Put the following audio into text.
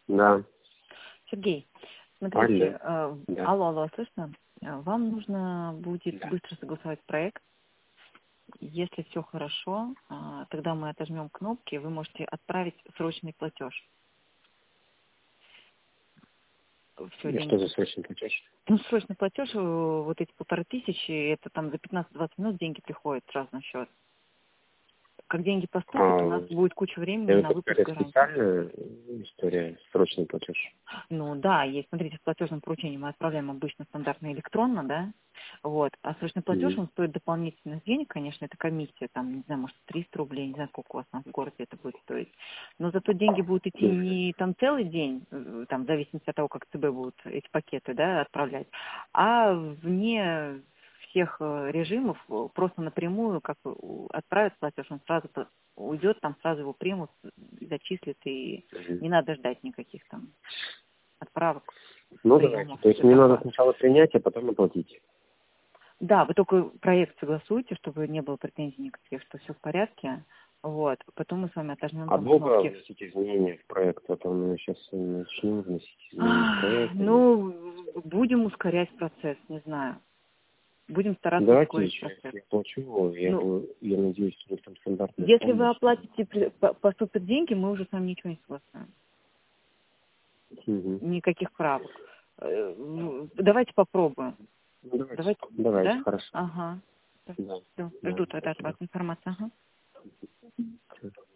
Да. Сергей, смотрите, Да. алло, слышно? Вам нужно будет Да. быстро согласовать проект. Если все хорошо, тогда мы отожмем кнопки, и вы можете отправить срочный платеж. Все, И что деньги. за срочный платеж? Ну, срочный платеж, вот эти 1500, это там за 15-20 минут деньги приходят сразу на счет. Как деньги поступят, у нас будет куча времени на Это выпуск какая-то гарантии. специальная история, срочный платеж? Ну да, есть, смотрите, с платежным поручением мы отправляем обычно стандартно электронно, да, вот, а срочный платеж, Мгм. он стоит дополнительных денег, конечно, это комиссия, там, не знаю, может, 300 рублей, не знаю, сколько у вас там в городе это будет стоить, но зато деньги будут идти не там целый день, там, в зависимости от того, как ЦБ будут эти пакеты, да, отправлять, а вне всех режимов, просто напрямую, как отправят платеж, он сразу уйдет, там сразу его примут, зачислят, и Мгм. не надо ждать никаких там отправок, Ну, давайте. приемов То и есть все мне надо такое. сначала принять, а потом оплатить. Да, вы только проект согласуйте, чтобы не было претензий никаких, что все в порядке. Вот. Потом мы с вами отожмем А там долго кнопки. вносить изменения в проект? А то мы сейчас начнем вносить изменения в проект. Ну, будем ускорять процесс, не знаю. Будем стараться Давайте ускорить еще, процесс. если я плачу, Ну, я надеюсь, что у них там стандартная если вы помощь. оплатите, поступят деньги, мы уже с вами ничего не согласуем. Мгм. Никаких правок. Давайте попробуем. Ну, давайте, Да? хорошо. Ага. Да, Все, да, жду тогда от вас спасибо. информацию. Ага.